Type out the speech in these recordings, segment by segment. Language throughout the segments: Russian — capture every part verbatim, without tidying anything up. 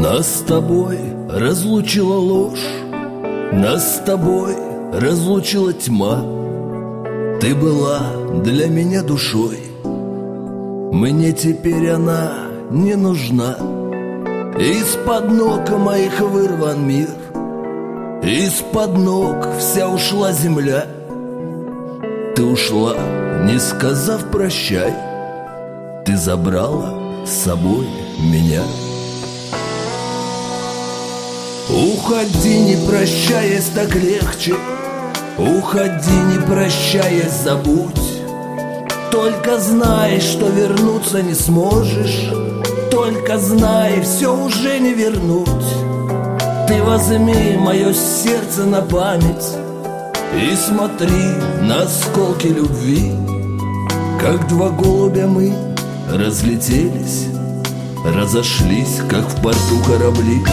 Нас с тобой разлучила ложь, нас с тобой разлучила тьма. Ты была для меня душой, мне теперь она не нужна. Из-под ног моих вырван мир, из-под ног вся ушла земля. Ты ушла, не сказав прощай, ты забрала с собой меня. Уходи, не прощаясь, так легче. Уходи, не прощаясь, забудь. Только знай, что вернуться не сможешь. Только знай, все уже не вернуть. Ты возьми мое сердце на память и смотри на осколки любви. Как два голубя мы разлетелись, разошлись, как в порту корабли.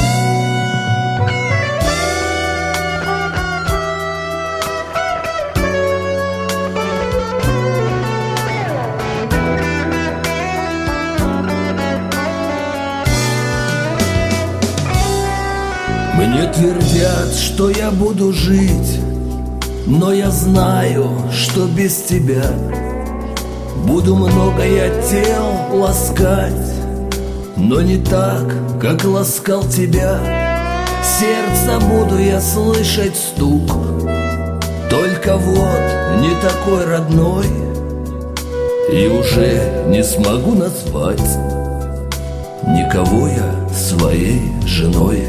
Мне твердят, что я буду жить, но я знаю, что без тебя буду много я тел ласкать, но не так, как ласкал тебя. Сердце буду я слышать стук, только вот не такой родной, и уже не смогу назвать никого я своей женой.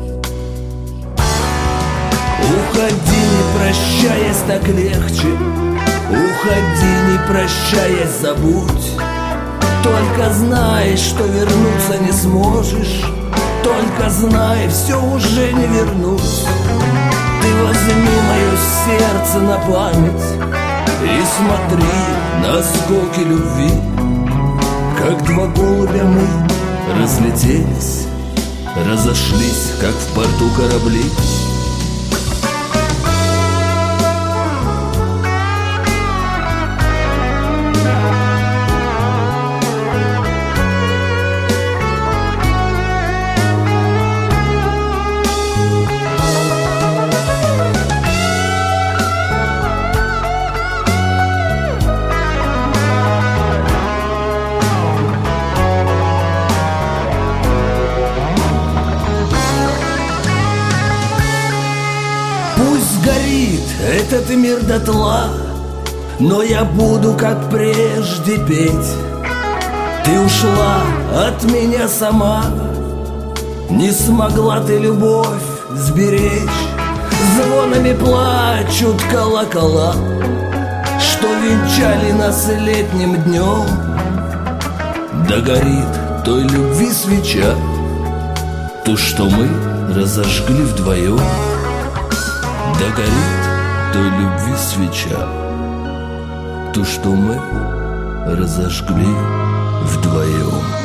Уходи, не прощаясь, так легче. Уходи, не прощаясь, забудь. Только знай, что вернуться не сможешь. Только знай, все уже не вернуть. Ты возьми мое сердце на память и смотри на осколки любви. Как два голубя мы разлетелись, разошлись, как в порту корабли. Горит этот мир дотла, но я буду, как прежде, петь. Ты ушла от меня сама, не смогла ты любовь сберечь. Звонами плачут колокола, что венчали нас летним днем. Да горит той любви свеча, то, что мы разожгли вдвоем. Да горит той любви свеча, то, что мы разожгли вдвоем.